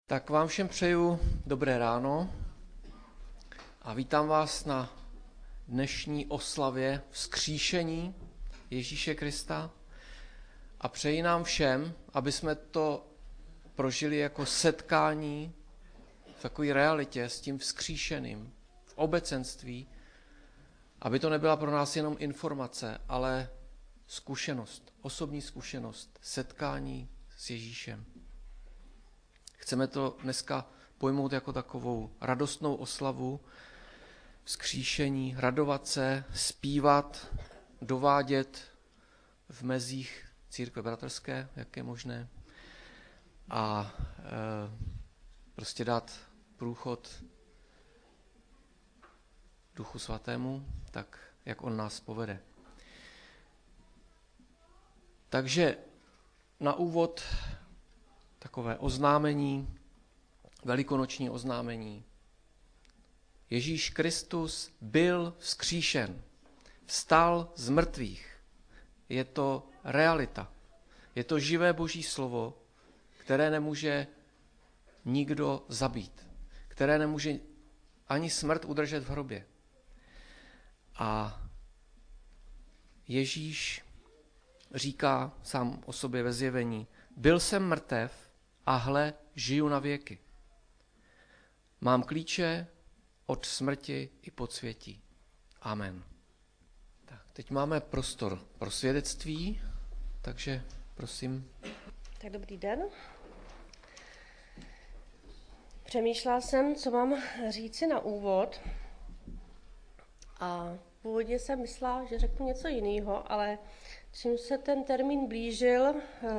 Tak vám všem přeju dobré ráno a vítám vás na dnešní oslavě vzkříšení Ježíše Krista a přeji nám všem, aby jsme to prožili jako setkání v takové realitě s tím vzkříšeným, v obecenství, aby to nebyla pro nás jenom informace, ale zkušenost, osobní zkušenost, setkání s Ježíšem. Chceme to dneska pojmout jako takovou radostnou oslavu, vzkříšení, radovat se, zpívat, dovádět v mezích církve bratrské, jak je možné, a prostě dát průchod Duchu Svatému, tak jak on nás povede. Takže na úvod takové oznámení, velikonoční oznámení. Ježíš Kristus byl vzkříšen, vstal z mrtvých. Je to realita, je to živé Boží slovo, které nemůže nikdo zabít, které nemůže ani smrt udržet v hrobě. A Ježíš říká sám o sobě ve zjevení: byl jsem mrtev a hle, žiju na věky. Mám klíče od smrti i podsvětí. Amen. Tak, teď máme prostor pro svědectví, takže prosím. Tak dobrý den. Přemýšlela jsem, co mám říci na úvod. A původně jsem myslela, že řeknu něco jiného, ale čím se ten termín blížil,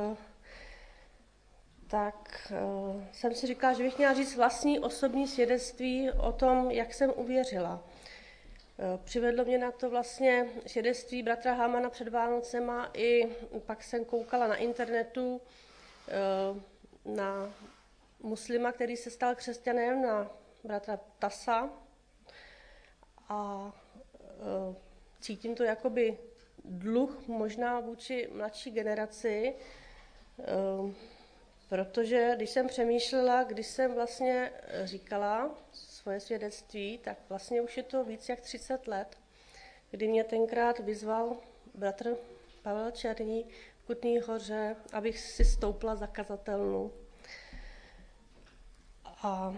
tak jsem si říkala, že bych měla říct vlastní osobní svědectví o tom, jak jsem uvěřila. Přivedlo mě na to vlastně svědectví bratra Hamana před Vánocema, i pak jsem koukala na internetu na muslima, který se stal křesťanem, na bratra Tasa, a cítím to jakoby dluh možná vůči mladší generaci, protože když jsem přemýšlela, když jsem vlastně říkala svoje svědectví, tak vlastně už je to víc jak 30 let, kdy mě tenkrát vyzval bratr Pavel Černý v Kutné Hoře, abych si stoupla za kazatelnu. A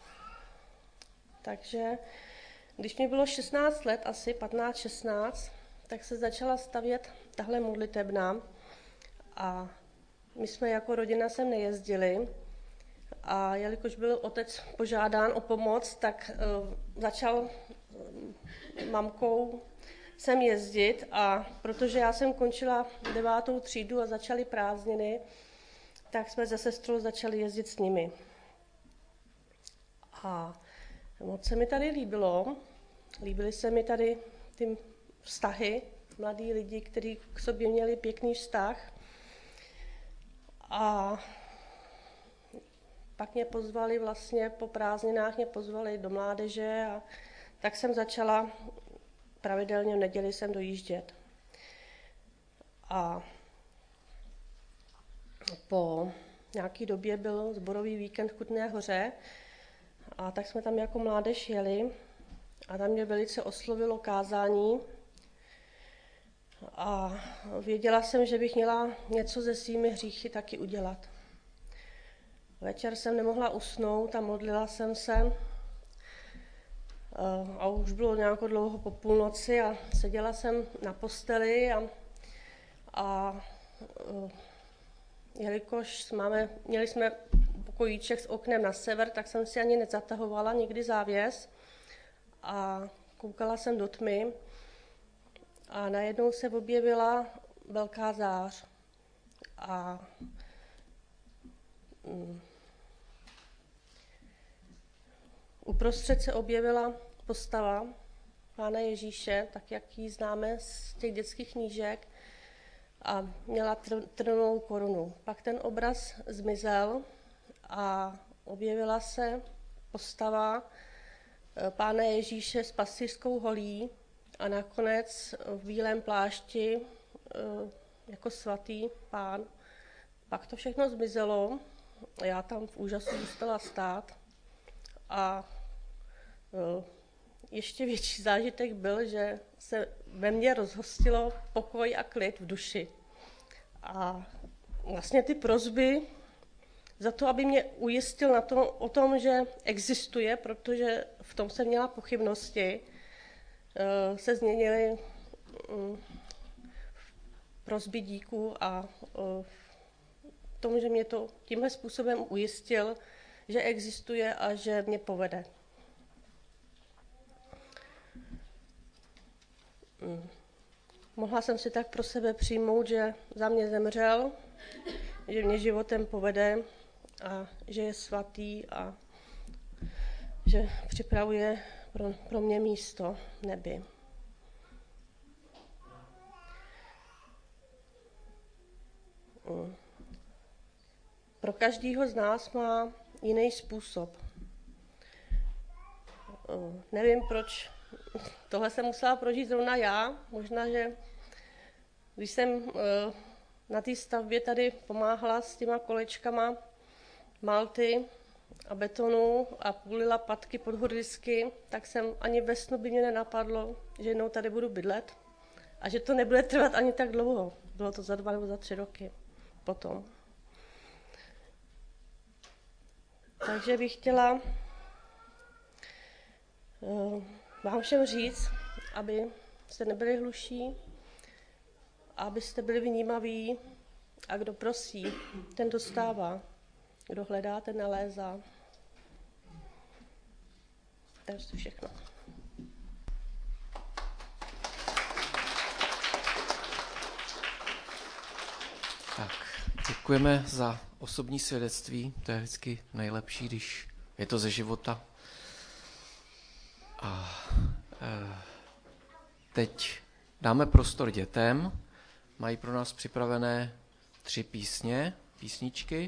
takže když mi bylo 16 let, asi 15-16, tak se začala stavět tahle modlitebna a my jsme jako rodina sem nejezdili a jelikož byl otec požádán o pomoc, tak začal mamkou sem jezdit, a protože já jsem končila 9. třídu a začaly prázdniny, tak jsme se sestrou začali jezdit s nimi. A moc se mi tady líbilo. Líbily se mi tady ty vztahy, mladí lidi, kteří k sobě měli pěkný vztah. A pak mě pozvali vlastně po prázdninách, mě pozvali do mládeže, a tak jsem začala pravidelně v neděli sem dojíždět. A po nějaké době byl sborový víkend v Kutné Hoře, a tak jsme tam jako mládež jeli a tam mě velice oslovilo kázání a věděla jsem, že bych měla něco se svými hříchy taky udělat. Večer jsem nemohla usnout a modlila jsem se a už bylo nějak dlouho po půlnoci a seděla jsem na posteli a jelikož měli jsme pokojíček s oknem na sever, tak jsem si ani nezatahovala nikdy závěs a koukala jsem do tmy a najednou se objevila velká zář a uprostřed se objevila postava Pána Ježíše, tak jak ji známe z těch dětských knížek, a měla trnovou korunu. Pak ten obraz zmizel a objevila se postava Pána Ježíše s pastýřskou holí a nakonec v bílém plášti jako svatý Pán. Pak to všechno zmizelo já tam v úžasu zůstala stát a ještě větší zážitek byl, že se ve mně rozhostilo pokoj a klid v duši. A vlastně ty prosby za to, aby mě ujistil o tom, že existuje, protože v tom jsem měla pochybnosti, se změnily v prosby díků a v tom, že mě to tímhle způsobem ujistil, že existuje a že mě povede. Mohla jsem si tak pro sebe přijmout, že za mě zemřel, že mě životem povede a že je svatý a že připravuje pro mě místo v nebi. Pro každého z nás má jiný způsob. Nevím, proč tohle jsem musela prožít zrovna já. Možná, že když jsem na té stavbě tady pomáhala s těma kolečkama malty a betonu a půlila patky pod hordisky, tak jsem ani ve snu by mě nenapadlo, že jednou tady budu bydlet a že to nebude trvat ani tak dlouho. Bylo to za 2 nebo za 3 roky potom. Takže bych chtěla vám všem říct, aby jste nebyli hluší, abyste byli vnímaví a kdo prosí, ten dostává. Kdo hledá, ten nalézá. To je všechno. Tak, děkujeme za osobní svědectví. To je vždycky nejlepší, když je to ze života. A teď dáme prostor dětem. Mají pro nás připravené 3 písničky.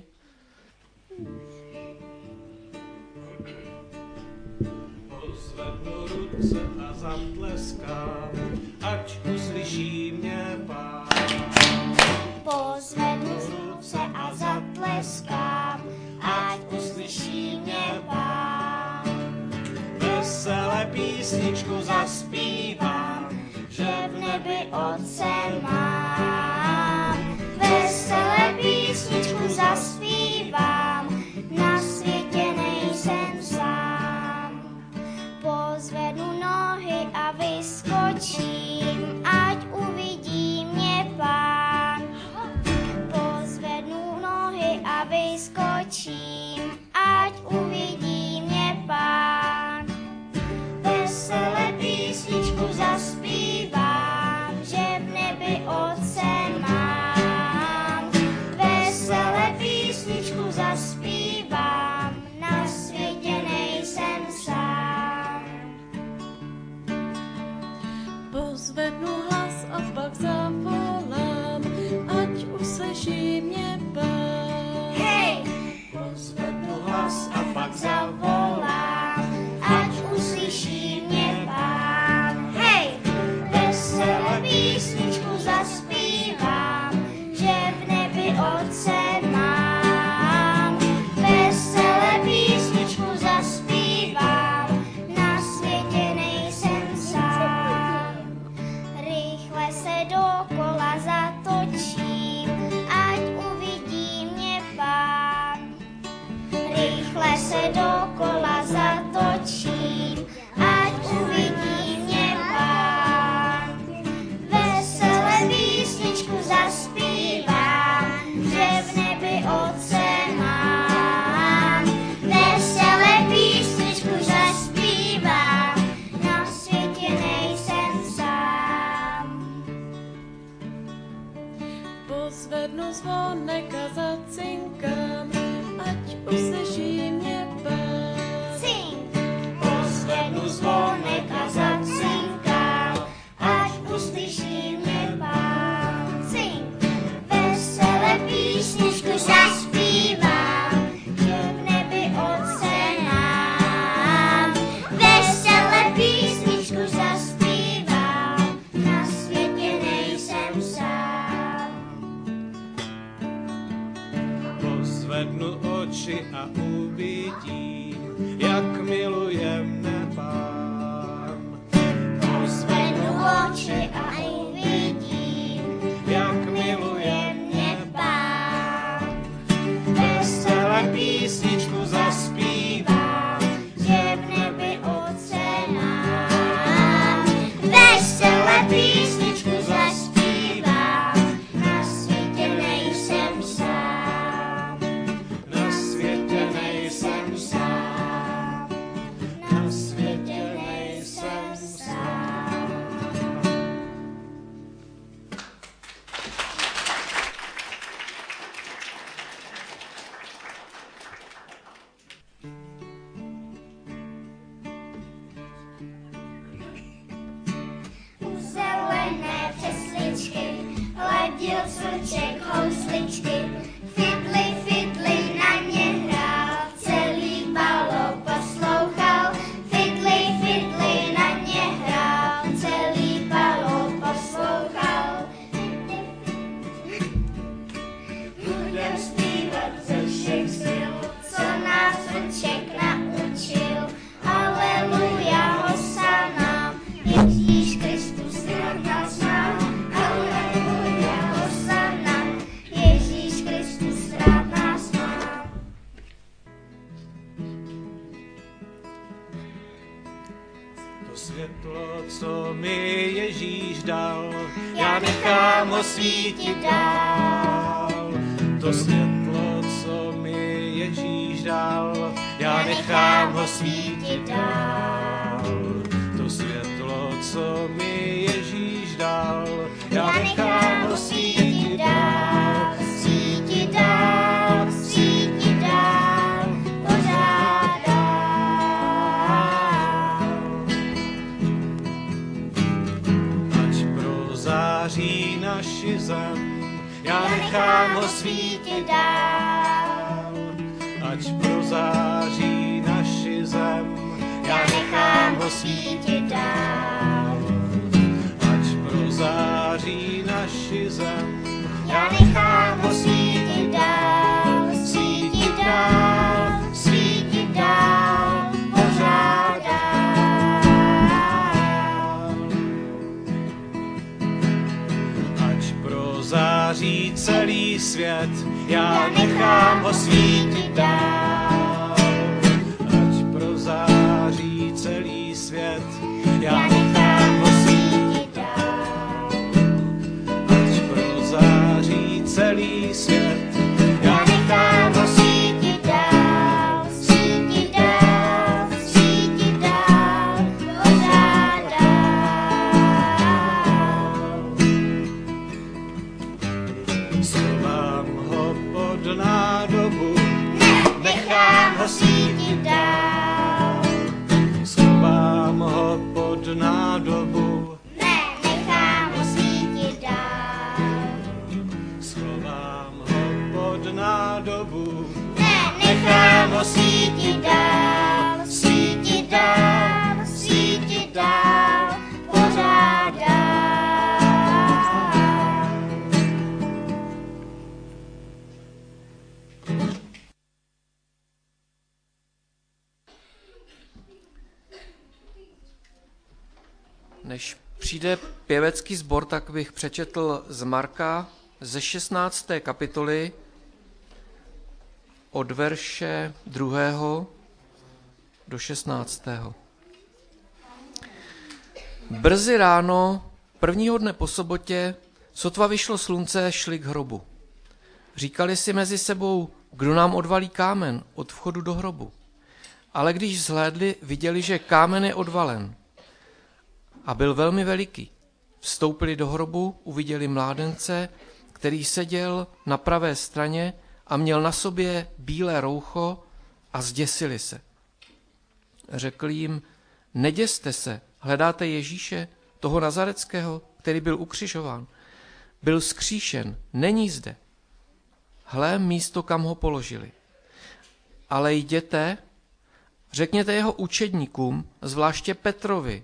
Pozvednu ruce a zatleskám, ať uslyší mě Pán. Pozvednu ruce a zatleskám, ať uslyší mě Pán. Vesele písničku zaspívám, že v nebi Otce mám. Vesele písničku zaspívám, na světě nejsem sám. Pozvednu nohy a vyskočím, ať uvidí mě Pán. Pozvednu nohy a vyskočím, ať uvidí mě Pán. Vesele písničku zaspívám, že v nebi Otce mám. Vesele písničku svíčky, fidli na ně hrál, celý balo poslouchal, fidli na ně hrál, celý balo poslouchal. Budem zpívat ze všech sil, co nás Vlček naučil, aleluja, hosana, Ježíš Kristus rád nás má, aleluja, hosana, Ježíš Kristus rád nás má. To světlo, co mi Ježíš dal, já nechám ho svítit dál. To světlo, co mi Ježíš dal, já nechám ho svítit dál. To světlo, co mi Ježíš dal, já nechám ho svítit dál. Svítit dál, svítit dál, pořád dál. Ať prozáří naši zem, já nechám ho svítit dál. Ať prozáří naši zem, já nechám ho svítit dál. Ať prozáří naši zem, já nechám ho svítit dál. Svítit dál, svítit dál, pořád dál. Ať prozáří celý svět, já nechám ho svítit dál. Ať prozáří celý svět, já nechám ho svítit dál. Ať prozáří celý svět, já nechám ho svítit dál. Svítit dál, svítit dál, pořád dál. Schovám ho pod nádobu, nechám ho svítit dál. Schovám ho pod nádobu, Nechám ho svítit dál. schovám ho pod nádobu, Nechám ho svítit dál. Svítit dál, svítit dál, pořád dál. Než přijde pěvecký sbor, tak bych přečetl z Marka ze 16. kapitoly od verše 2. do 16. Brzy ráno, prvního dne po sobotě, sotva vyšlo slunce, šli k hrobu. Říkali si mezi sebou, kdo nám odvalí kámen od vchodu do hrobu. Ale když zhlédli, viděli, že kámen je odvalen a byl velmi veliký. Vstoupili do hrobu, uviděli mládence, který seděl na pravé straně a měl na sobě bílé roucho a zděsili se. Řekl jim, neděste se, hledáte Ježíše, toho Nazareckého, který byl ukřižován. Byl vzkříšen, není zde. Hle, místo, kam ho položili. Ale jděte, řekněte jeho učedníkům, zvláště Petrovi,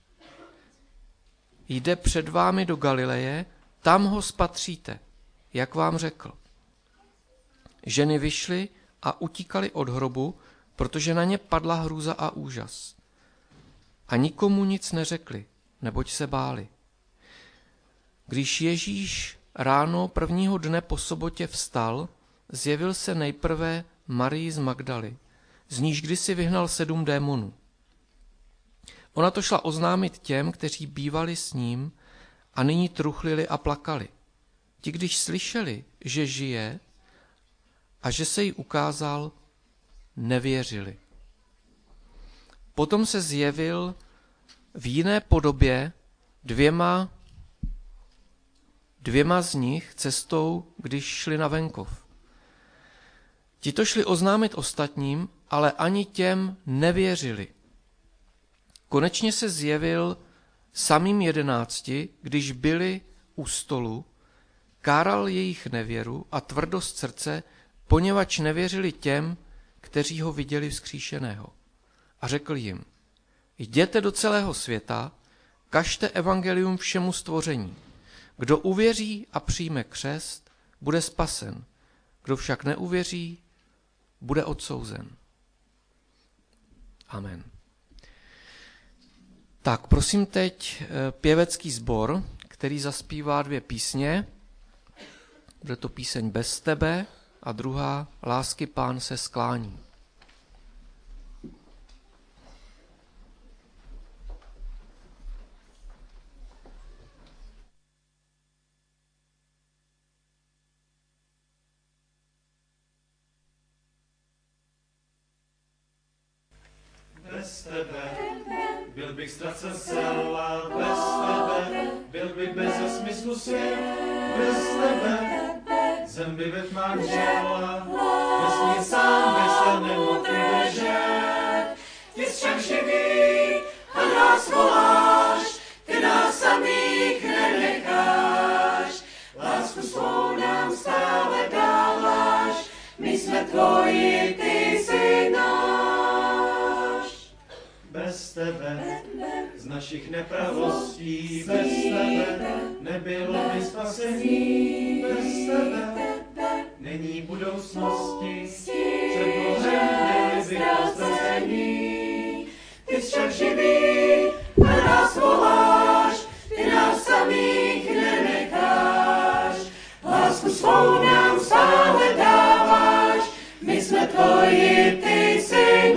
jde před vámi do Galileje, tam ho spatříte, jak vám řekl. Ženy vyšly a utíkaly od hrobu, protože na ně padla hrůza a úžas. A nikomu nic neřekli, neboť se báli. Když Ježíš ráno prvního dne po sobotě vstal, zjevil se nejprve Marii z Magdaly, z níž kdysi vyhnal 7 démonů. Ona to šla oznámit těm, kteří bývali s ním a nyní truchlili a plakali. Ti, když slyšeli, že žije a že se jí ukázal, nevěřili. Potom se zjevil v jiné podobě dvěma z nich cestou, když šli na venkov. Ti to šli oznámit ostatním, ale ani těm nevěřili. Konečně se zjevil samým 11, když byli u stolu, káral jejich nevěru a tvrdost srdce, poněvadž nevěřili těm, kteří ho viděli vzkříšeného. A řekl jim, jděte do celého světa, kažte evangelium všemu stvoření. Kdo uvěří a přijme křest, bude spasen. Kdo však neuvěří, bude odsouzen. Amen. Tak, prosím teď pěvecký sbor, který zaspívá 2 písně. Bude to píseň Bez tebe a druhá Lásky Pán se sklání. Bez tebe byl bych ztracen zcela, bez tebe byl by bez smyslu svět, bez tebe zem by ve tmách žela, vesmír sám by se nemohl udržet. Ty jsi však živý a nás voláš, ty nás samých nenecháš, lásku svou nám stále dáváš, my jsme tvoji, ty jsi náš. Bez tebe z našich nepravostí, bez tebe nebylo by spasení, bez tebe není budoucnosti, před Bohem byli by postracení. Ty jsi však živý a nás voláš, ty nás samých nenecháš, lásku svou nám stále dáváš, my jsme tvoji, ty jsi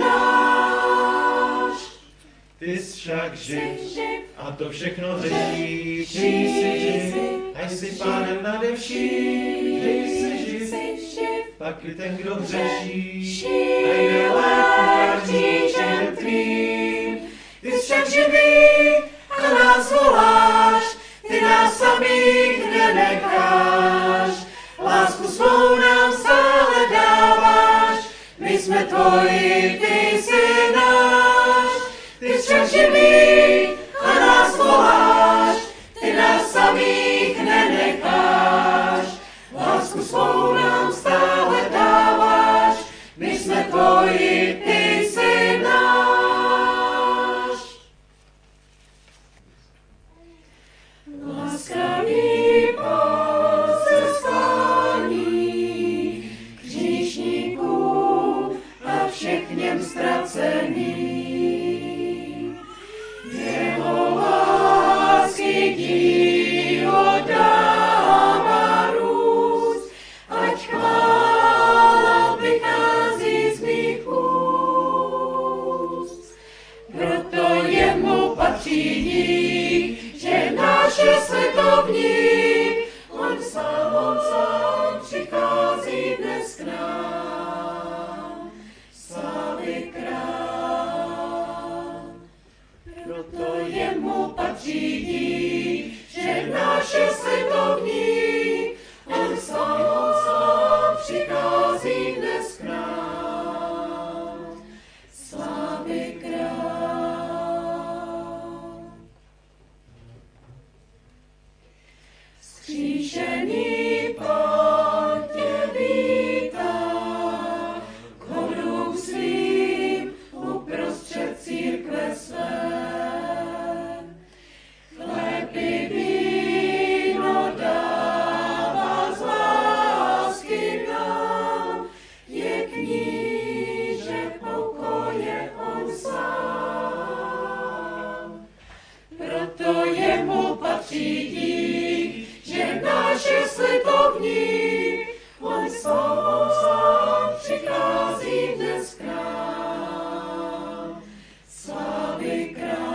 náš. Ty jsi však živ a to všechno řeší, ty jsi živ a jsi Pánem nade vším, ty jsi živ, pak i ten, kdo hřeší, najde léku křížem tvým. Ty jsi však živý a nás voláš, ty nás samých nenecháš, lásku svou nám stále dáváš, my jsme tvoji, ty jsi náš. Ty jsi však živý a nás voláš, ty nás samých nenecháš, lásku svou nám stále dáváš, my jsme tvoji, ty jsi náš. Láskavý Pán se sklání k hříšníkům a všech v něm ztracených. Jeho lásky dílo dává růst, ať chvála vychází z mých úst. Proto jemu patří dík, že náš je slitovník, on sám přichází dnes k nám, slávy král. Proto jemu patří dík, že náš je slitovník, on sám přichází dnes k nám, slávy král. Vzkříšený Pán tě vítá, chodou svým uprostřed církve své. Chléb i víno dává z lásky nám, je knížek pokoje on sám. Proto jemu patří dík, že náš je slitovník, on sám přichází dnes k nám, slávy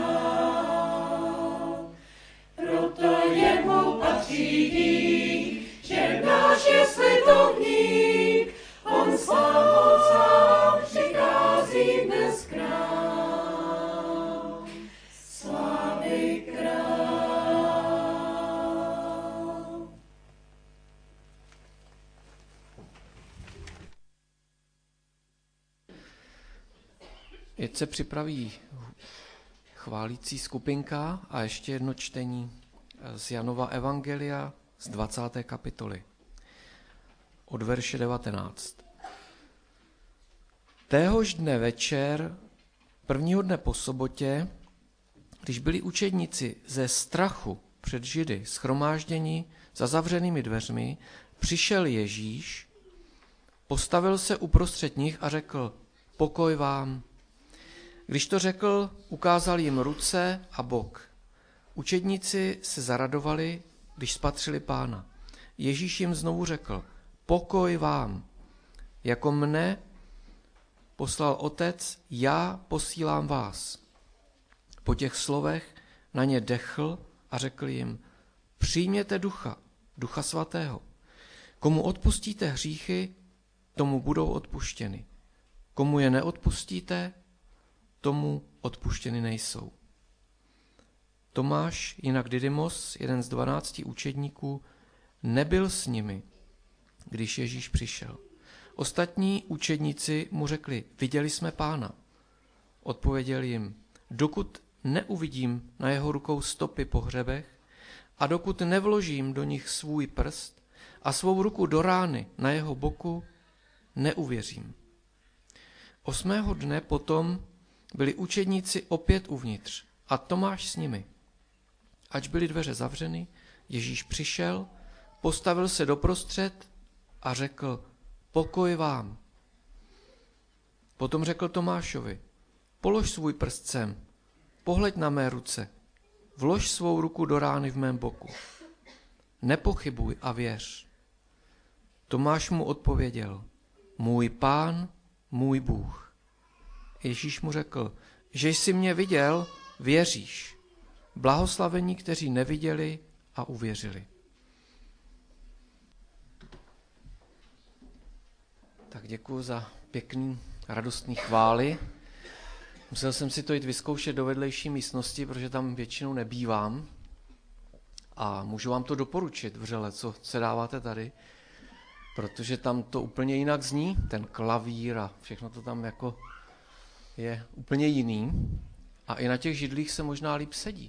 král. Proto jemu patří dík, že náš je slitovník, on sám přichází dnes k nám, slávy král. Teď se připraví chválící skupinka a ještě jedno čtení z Janova evangelia z 20. kapitoly od verše 19. Téhož dne večer, prvního dne po sobotě, když byli učedníci ze strachu před Židy shromážděni za zavřenými dveřmi, přišel Ježíš, postavil se uprostřed nich a řekl: pokoj vám. Když to řekl, ukázal jim ruce a bok. Učedníci se zaradovali, když spatřili Pána. Ježíš jim znovu řekl: pokoj vám. Jako mne poslal Otec, já posílám vás. Po těch slovech na ně dechl a řekl jim: přijměte Ducha Svatého. Komu odpustíte hříchy, tomu budou odpuštěny. Komu je neodpustíte, tomu odpuštěny nejsou. Tomáš, jinak Didymos, jeden z 12 učedníků, nebyl s nimi, když Ježíš přišel. Ostatní učedníci mu řekli: viděli jsme Pána. Odpověděl jim: dokud neuvidím na jeho rukou stopy po hřebech a dokud nevložím do nich svůj prst a svou ruku do rány na jeho boku, neuvěřím. 8. dne potom byli učedníci opět uvnitř a Tomáš s nimi. Ač byly dveře zavřeny, Ježíš přišel, postavil se doprostřed a řekl: pokoj vám. Potom řekl Tomášovi: polož svůj prst sem, pohleď na mé ruce, vlož svou ruku do rány v mém boku. Nepochybuj a věř. Tomáš mu odpověděl: můj Pán, můj Bůh. Ježíš mu řekl: že jsi mě viděl, věříš. Blahoslavení, kteří neviděli a uvěřili. Tak děkuji za pěkný, radostný chvály. Musel jsem si to jít vyzkoušet do vedlejší místnosti, protože tam většinou nebývám. A můžu vám to doporučit vřele, co se dáváte tady, protože tam to úplně jinak zní, ten klavír a všechno to tam jako je úplně jiný. A i na těch židlích se možná líp sedí.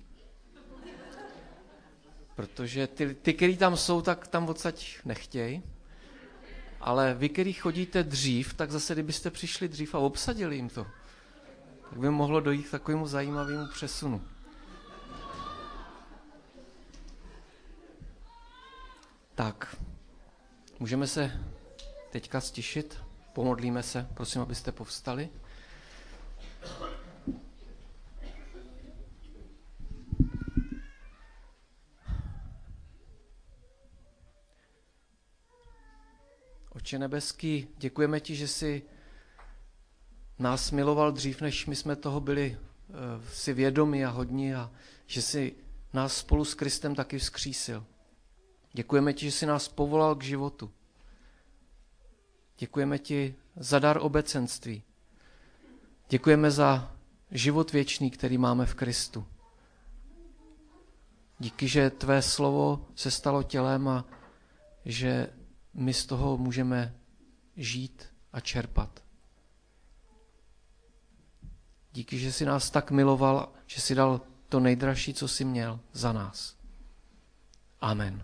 Protože ty který tam jsou, tak tam odsaď nechtějí. Ale vy, který chodíte dřív, tak zase kdybyste přišli dřív a obsadili jim to, tak by mohlo dojít k takovému zajímavému přesunu. Tak, můžeme se teďka stišit, pomodlíme se, prosím, abyste povstali. Otče nebeský, děkujeme ti, že jsi nás miloval dřív, než my jsme toho byli si vědomi a hodní, a že jsi nás spolu s Kristem taky vzkřísil. Děkujeme ti, že jsi nás povolal k životu. Děkujeme ti za dar obecenství. Děkujeme za život věčný, který máme v Kristu. Díky, že tvé slovo se stalo tělem a že my z toho můžeme žít a čerpat. Díky, že jsi nás tak miloval, že jsi dal to nejdražší, co jsi měl za nás. Amen.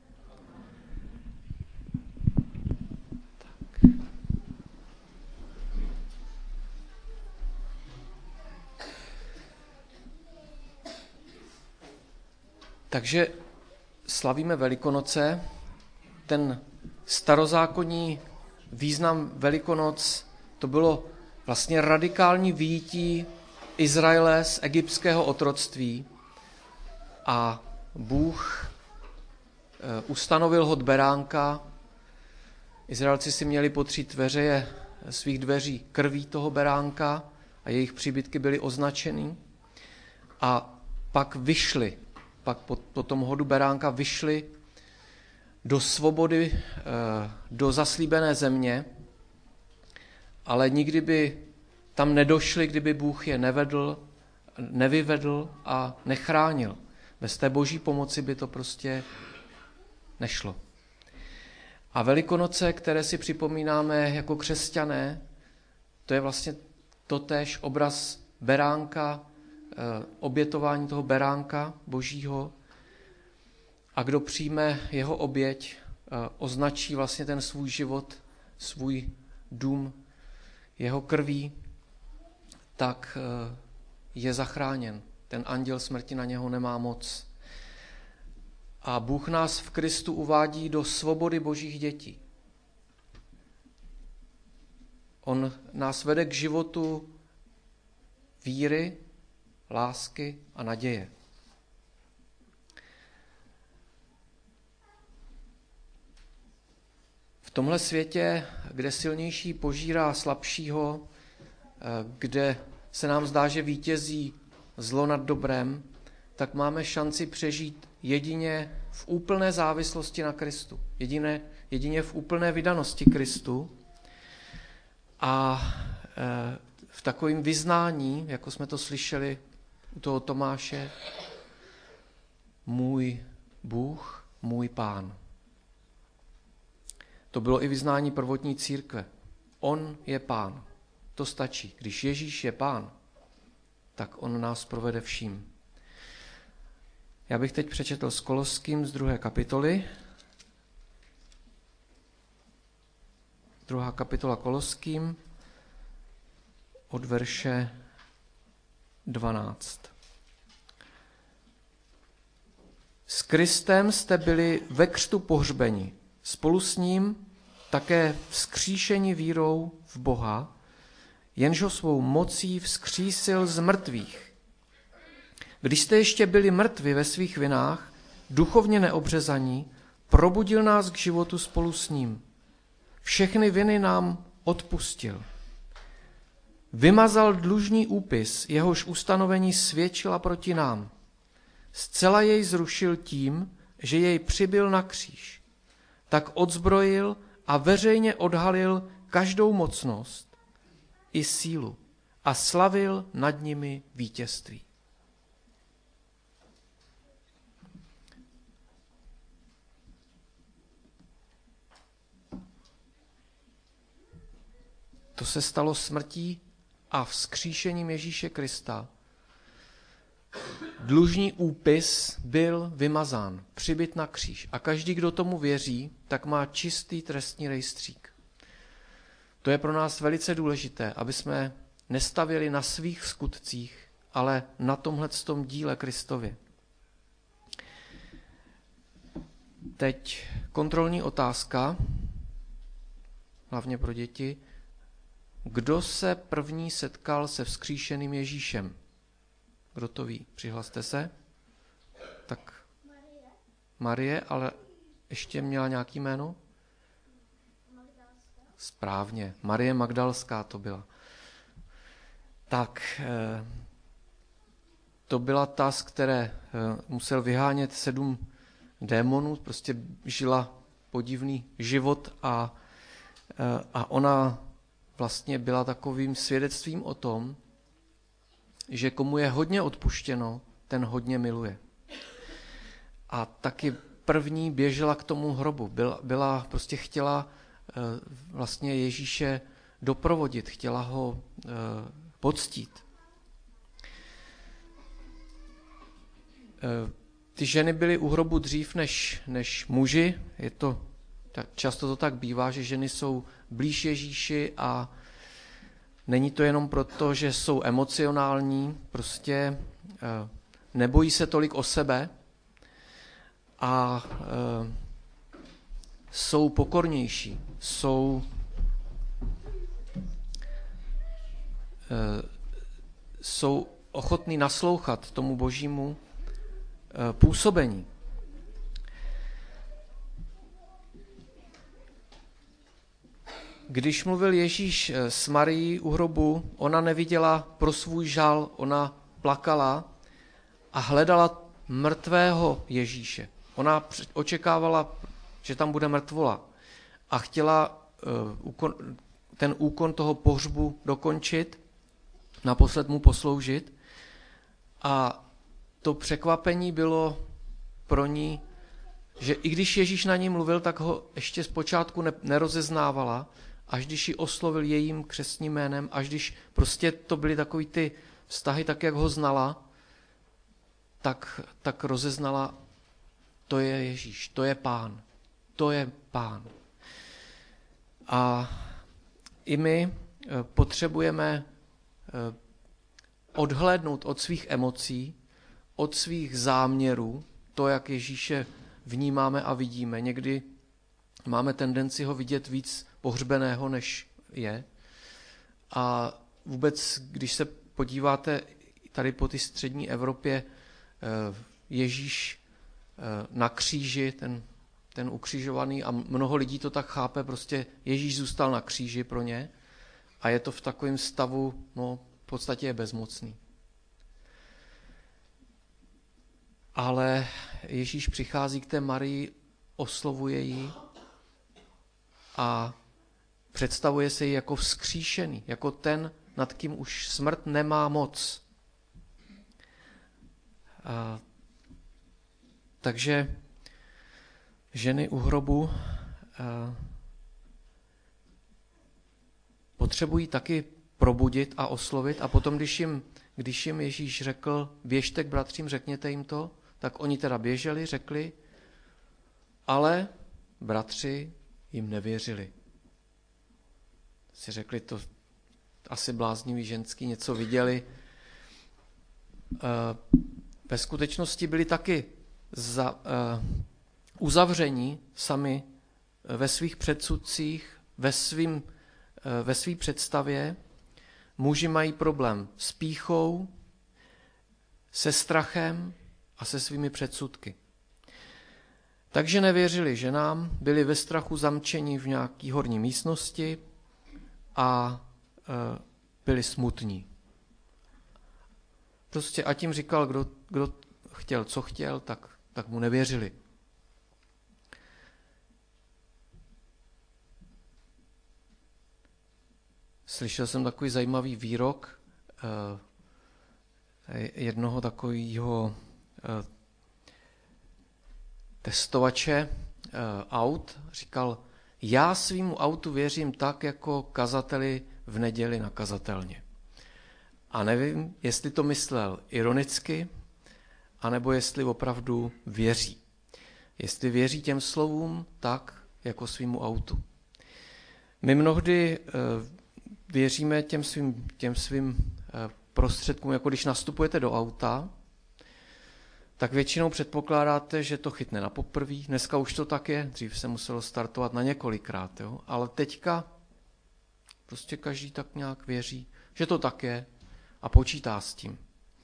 Takže slavíme Velikonoce. Ten starozákonní význam Velikonoc, to bylo vlastně radikální vyjití Izraele z egyptského otroctví a Bůh ustanovil hod beránka. Izraelci si měli potřít dveře svých dveří krví toho beránka a jejich příbytky byly označeny. A pak vyšli, pak po tom hodu beránka vyšli do svobody, do zaslíbené země, ale nikdy by tam nedošli, kdyby Bůh je nevyvedl a nechránil. Bez té boží pomoci by to prostě nešlo. A Velikonoce, které si připomínáme jako křesťané, to je vlastně totéž obraz beránka, obětování toho beránka božího. a kdo přijme jeho oběť, označí vlastně ten svůj život, svůj dům jeho krví, tak je zachráněn. Ten anděl smrti na něho nemá moc. A Bůh nás v Kristu uvádí do svobody božích dětí. On nás vede k životu víry, lásky a naděje. V tomhle světě, kde silnější požírá slabšího, kde se nám zdá, že vítězí zlo nad dobrem, tak máme šanci přežít jedině v úplné závislosti na Kristu. Jedině v úplné vydanosti Kristu. A v takovém vyznání, jako jsme to slyšeli u toho Tomáše, můj Bůh, můj Pán. To bylo i vyznání prvotní církve. On je Pán. To stačí. Když Ježíš je Pán, tak on nás provede vším. Já bych teď přečetl z Koloským z 2. kapitoly. 2. kapitola Koloským od verše 12. S Kristem jste byli ve křtu pohřbeni, spolu s ním také vzkříšeni vírou v Boha, jenž ho svou mocí vzkřísil z mrtvých. Když jste ještě byli mrtvi ve svých vinách, duchovně neobřezaní, probudil nás k životu spolu s ním. Všechny viny nám odpustil. Vymazal dlužný úpis, jehož ustanovení svědčila proti nám. Zcela jej zrušil tím, že jej přibyl na kříž. Tak odzbrojil a veřejně odhalil každou mocnost i sílu a slavil nad nimi vítězství. To se stalo smrtí a vzkříšením Ježíše Krista. Dlužný úpis byl vymazán, přibyt na kříž. A každý, kdo tomu věří, tak má čistý trestní rejstřík. To je pro nás velice důležité, aby jsme nestavěli na svých skutcích, ale na tomhletom díle Kristově. Teď kontrolní otázka, hlavně pro děti. Kdo se první setkal se vzkříšeným Ježíšem? Kdo to ví? Přihlaste se. Tak. Marie, ale ještě měla nějaký jméno? Správně. Marie Magdalská to byla. Tak, to byla ta, z které musel vyhánět 7 démonů, prostě žila podivný život a ona vlastně byla takovým svědectvím o tom, že komu je hodně odpuštěno, ten hodně miluje. A taky první běžela k tomu hrobu. Prostě chtěla vlastně Ježíše doprovodit, chtěla ho poctít. Ty ženy byly u hrobu dřív než muži. Často to tak bývá, že ženy jsou blíž Ježíši a není to jenom proto, že jsou emocionální, prostě nebojí se tolik o sebe a jsou pokornější, jsou ochotní naslouchat tomu božímu působení. Když mluvil Ježíš s Marií u hrobu, ona neviděla pro svůj žal, ona plakala a hledala mrtvého Ježíše. Ona očekávala, že tam bude mrtvola a chtěla ten úkon toho pohřbu dokončit, naposled mu posloužit. A to překvapení bylo pro ní, že i když Ježíš na ní mluvil, tak ho ještě zpočátku nerozeznávala, až když ji oslovil jejím křestním jménem, až když prostě to byly takový ty vztahy, tak jak ho znala, tak rozeznala to je Ježíš, to je Pán, to je Pán. A i my potřebujeme odhlédnout od svých emocí, od svých záměrů, to, jak Ježíše vnímáme a vidíme. Někdy máme tendenci ho vidět víc pohřbeného, než je. A vůbec, když se podíváte tady po té střední Evropě, Ježíš na kříži, ten ukřižovaný, a mnoho lidí to tak chápe, prostě Ježíš zůstal na kříži pro ně a je to v takovém stavu, no v podstatě je bezmocný. Ale Ježíš přichází k té Marii, oslovuje ji a představuje se ji jako vzkříšený, jako ten, nad kým už smrt nemá moc. Takže ženy u hrobu potřebují taky probudit a oslovit a potom, když jim Ježíš řekl, běžte k bratřím, řekněte jim to, tak oni teda běželi, řekli, ale bratři jim nevěřili. Si řekli, to asi bláznivý ženský, něco viděli. Ve skutečnosti byli taky uzavření sami ve svých předsudcích, ve své představě. Muži mají problém s pýchou, se strachem a se svými předsudky. Takže nevěřili ženám, byli ve strachu zamčeni v nějaké horní místnosti a byli smutní. Prostě a tím říkal, kdo chtěl, co chtěl, tak mu nevěřili. Slyšel jsem takový zajímavý výrok jednoho takového testovače aut. Říkal, já svýmu autu věřím tak, jako kazateli v neděli na kazatelně. A nevím, jestli to myslel ironicky, anebo jestli opravdu věří. Jestli věří těm slovům tak, jako svýmu autu. My mnohdy věříme těm svým prostředkům, jako když nastupujete do auta, tak většinou předpokládáte, že to chytne na poprví. Dneska už to tak je, dřív se muselo startovat na několikrát, jo? Ale teďka prostě každý tak nějak věří, že to tak je a počítá s tím.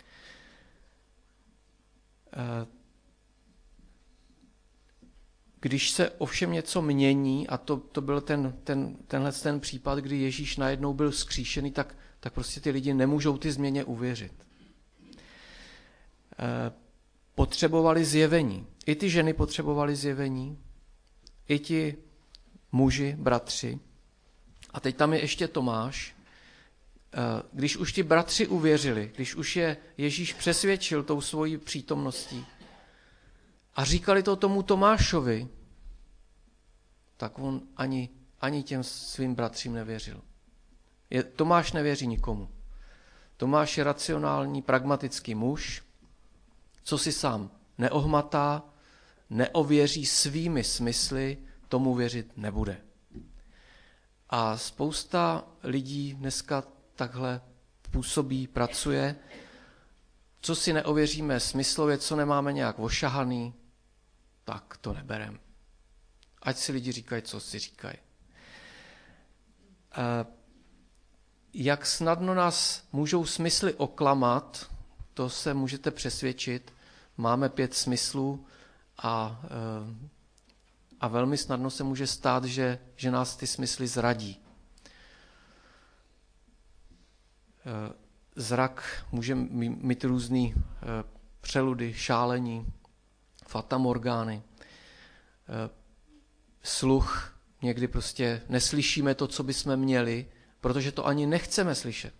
Když se ovšem něco mění, a to byl tenhle případ, kdy Ježíš najednou byl vzkříšený, tak prostě ty lidi nemůžou ty změně uvěřit. Potřebovali zjevení. I ty ženy potřebovali zjevení, i ti muži, bratři. A teď tam je ještě Tomáš. Když už ti bratři uvěřili, když už je Ježíš přesvědčil tou svojí přítomností a říkali to tomu Tomášovi, tak on ani těm svým bratřím nevěřil. Tomáš nevěří nikomu. Tomáš je racionální, pragmatický muž, co si sám neohmatá, neověří svými smysly, tomu věřit nebude. A spousta lidí dneska takhle působí, pracuje. Co si neověříme smyslově, co nemáme nějak ošahaný, tak to neberem. Ať si lidi říkají, co si říkají. Jak snadno nás můžou smysly oklamat, to se můžete přesvědčit. Máme 5 smyslů a velmi snadno se může stát, že nás ty smysly zradí. Zrak může mít různý přeludy, šálení, fatamorgány. Sluch, někdy prostě neslyšíme to, co bychom měli, protože to ani nechceme slyšet.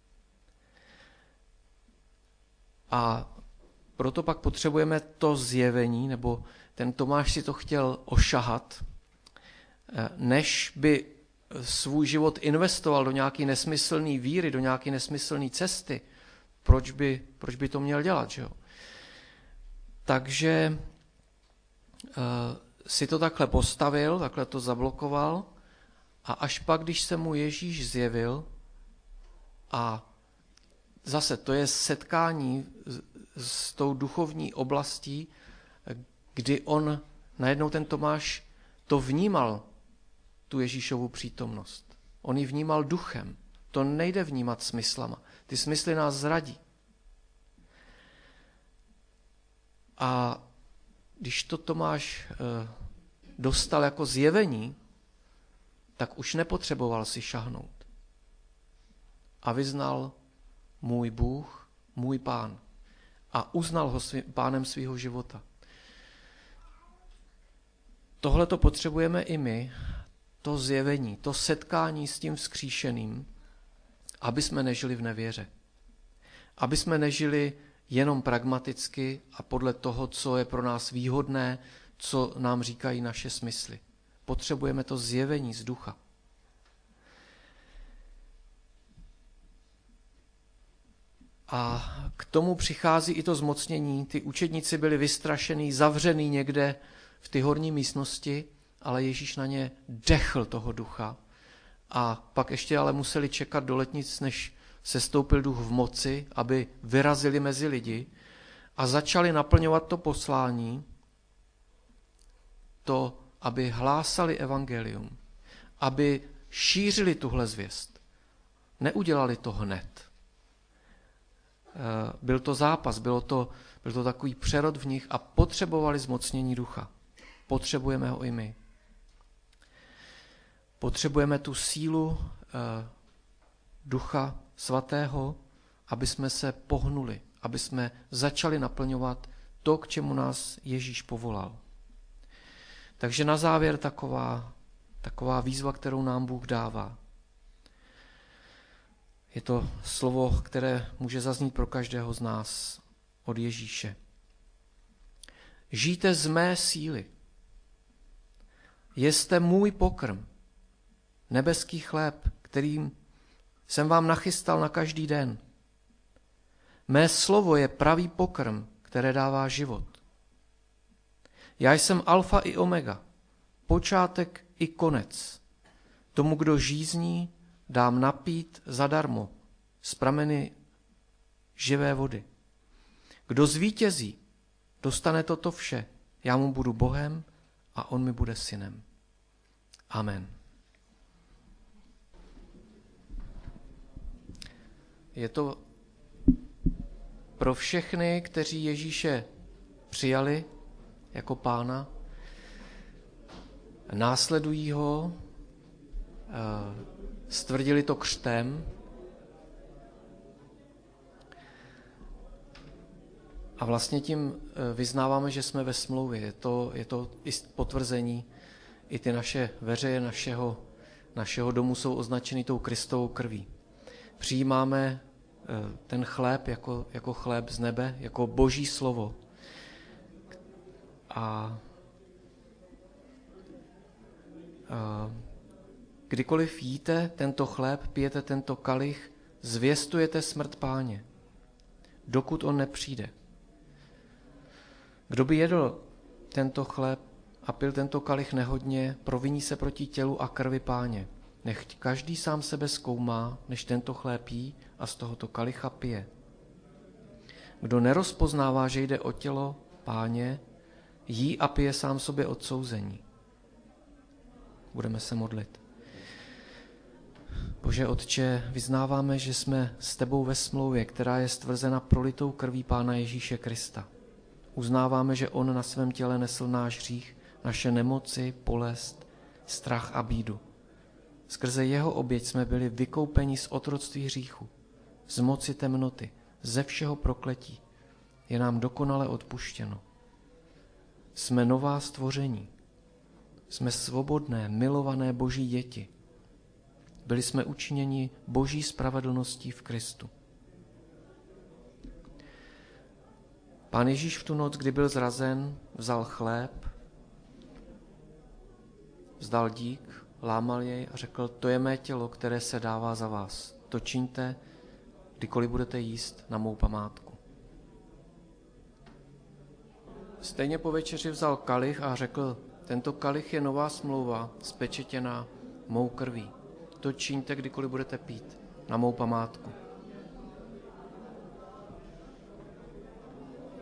A proto pak potřebujeme to zjevení, nebo ten Tomáš si to chtěl ošahat, než by svůj život investoval do nějaké nesmyslné víry, do nějaké nesmyslné cesty. Proč by to měl dělat, že jo? Takže si to takhle postavil, takhle to zablokoval a až pak, když se mu Ježíš zjevil, a zase to je setkání s tou duchovní oblastí, kdy on, najednou ten Tomáš to vnímal, tu Ježíšovu přítomnost. On ji vnímal duchem. To nejde vnímat smyslama. Ty smysly nás zradí. A když to Tomáš dostal jako zjevení, tak už nepotřeboval si šahnout. A vyznal: můj Bůh, můj Pán. A uznal ho pánem svého života. Tohle to potřebujeme i my, to zjevení, to setkání s tím vzkříšeným, aby jsme nežili v nevěře. Aby jsme nežili jenom pragmaticky a podle toho, co je pro nás výhodné, co nám říkají naše smysly. Potřebujeme to zjevení z ducha. A k tomu přichází i to zmocnění. Ty učedníci byli vystrašený, zavřený někde v ty horní místnosti, ale Ježíš na ně dechl toho ducha. A pak ještě ale museli čekat do letnic, než sestoupil duch v moci, aby vyrazili mezi lidi a začali naplňovat to poslání, to, aby hlásali evangelium, aby šířili tuhle zvěst. Neudělali to hned. Byl to zápas, byl to takový přerod v nich a potřebovali zmocnění ducha. Potřebujeme ho i my. Potřebujeme tu sílu Ducha Svatého, aby jsme se pohnuli, aby jsme začali naplňovat to, k čemu nás Ježíš povolal. Takže na závěr taková výzva, kterou nám Bůh dává. Je to slovo, které může zaznít pro každého z nás od Ježíše. Žijte z mé síly. Jeste můj pokrm, nebeský chléb, kterým jsem vám nachystal na každý den. Mé slovo je pravý pokrm, které dává život. Já jsem alfa i omega, počátek i konec. Tomu, kdo žízní, dám napít zadarmo z prameny živé vody. Kdo zvítězí, dostane toto vše. Já mu budu Bohem a on mi bude synem. Amen. Je to pro všechny, kteří Ježíše přijali jako pána, následují ho, stvrdili to křtem a vlastně tím vyznáváme, že jsme ve smlouvě. Je to i potvrzení, i ty naše veřeje našeho domu jsou označeny tou Kristovou krví. Přijímáme ten chléb jako chléb z nebe, jako Boží slovo. A kdykoliv jíte tento chléb, pijete tento kalich, zvěstujete smrt Páně, dokud on nepřijde. Kdo by jedl tento chléb a pil tento kalich nehodně, proviní se proti tělu a krvi Páně. Nechť každý sám sebe zkoumá, než tento chléb jí a z tohoto kalicha pije. Kdo nerozpoznává, že jde o tělo Páně, jí a pije sám sobě odsouzení. Budeme se modlit. Bože Otče, vyznáváme, že jsme s tebou ve smlouvě, která je stvrzena prolitou krví Pána Ježíše Krista. Uznáváme, že on na svém těle nesl náš hřích, naše nemoci, bolest, strach a bídu. Skrze jeho oběť jsme byli vykoupeni z otroctví hříchu, z moci temnoty, ze všeho prokletí. Je nám dokonale odpuštěno. Jsme nová stvoření. Jsme svobodné, milované Boží děti. Byli jsme učiněni Boží spravedlností v Kristu. Pán Ježíš v tu noc, kdy byl zrazen, vzal chléb, vzdal dík, lámal jej a řekl, to je mé tělo, které se dává za vás. To čiňte, kdykoliv budete jíst na mou památku. Stejně po večeři vzal kalich a řekl, tento kalich je nová smlouva, spečetěná mou krví. To čiňte, kdykoliv budete pít, na mou památku.